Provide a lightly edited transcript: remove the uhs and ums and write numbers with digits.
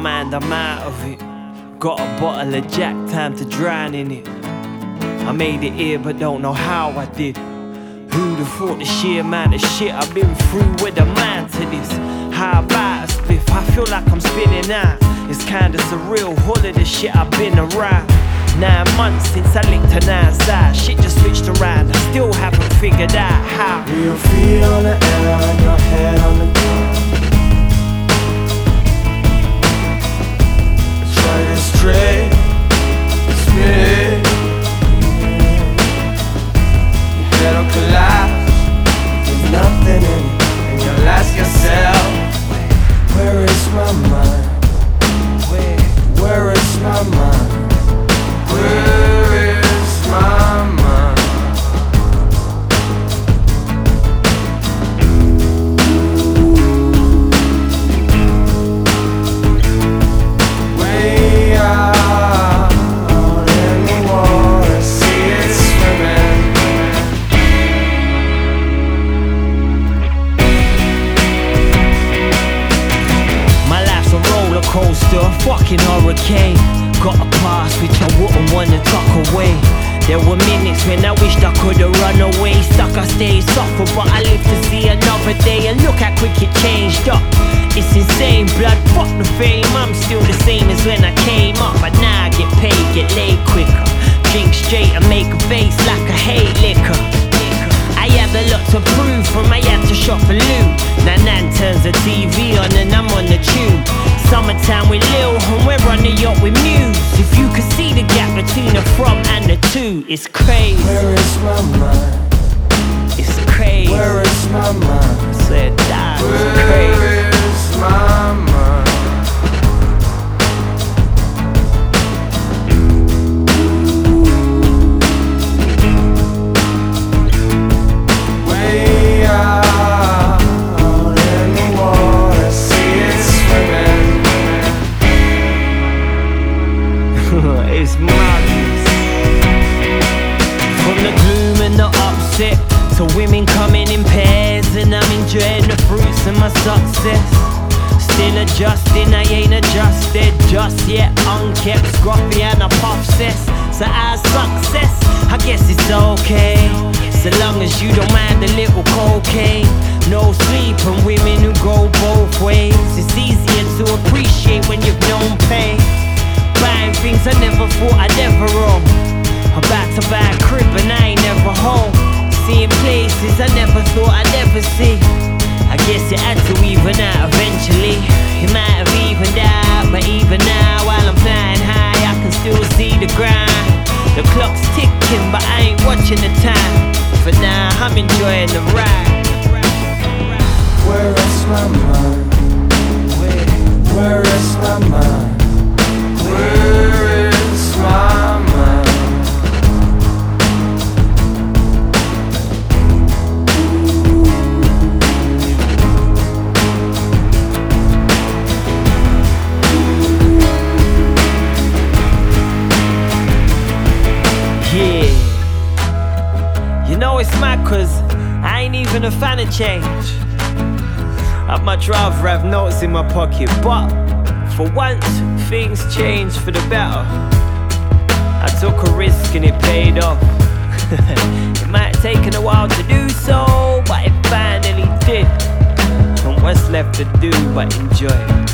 mind, I'm out of it. Got a bottle of Jack, time to drown in it. I made it here but don't know how I did. Who'd have thought the sheer amount of shit I've been through with a man to this? How about a spliff? I feel like I'm spinning out. It's kinda surreal, all of the shit I've been around. 9 months since I linked to 9 sides. Shit just switched around, I still haven't figured out how. Your feet on the air and your head on the ground. Try to straight, spin it. Your head will collapse. There's nothing in it, and you'll ask yourself, where is my mind? Where is my mind? Where is my mind? Way out in the water, see it swimming. My life's a roller coaster, a fucking hurricane. Got a past which I wouldn't wanna tuck away. There were minutes when I wished I could've run away. Stuck, I stayed suffer, but I live to see another day. And look how quick it changed up. It's insane, blood, fuck the fame. I'm still the same as when I came up, but now I get paid, get laid quicker. Drink straight and make a face like I hate liquor. I had a lot to prove from I had to shop for loot. Now Nan turns the TV on and I'm on the tube. Summertime with Lil and we're on the yacht with Muse. If you could see the gap between the from and the to, it's crazy. Where is my mind? It's crazy. Where is my mind? Said that, it's crazy. Where is my mind? Way out in the water, see it swimming. It's madness. From the gloom and the upset to women coming in pairs, and I'm enjoying the fruits of my success. Still adjusting, I ain't adjusted just yet. Unkept, scruffy and a puff cess. So our success, I guess it's okay, so long as you don't mind a little cocaine. No sleep and women who go both ways. It's easier to appreciate when you've known pain. Buying things I never thought I'd ever own. About to buy a crib and I ain't never home. Seeing places I never thought I'd ever see. I guess it had to even out eventually. It might have evened out, but even now while I'm flying high I can still see the grind. The clock's ticking but I ain't watching the time. For now I'm enjoying the ride. Where is my mind? Where is my mind? Where is my mind? Yeah. You know it's mad cause I ain't even a fan of change. I'd much rather have notes in my pocket, but for once, things changed for the better. I took a risk and it paid off. It might have taken a while to do so, but it finally did. And what's left to do but enjoy it?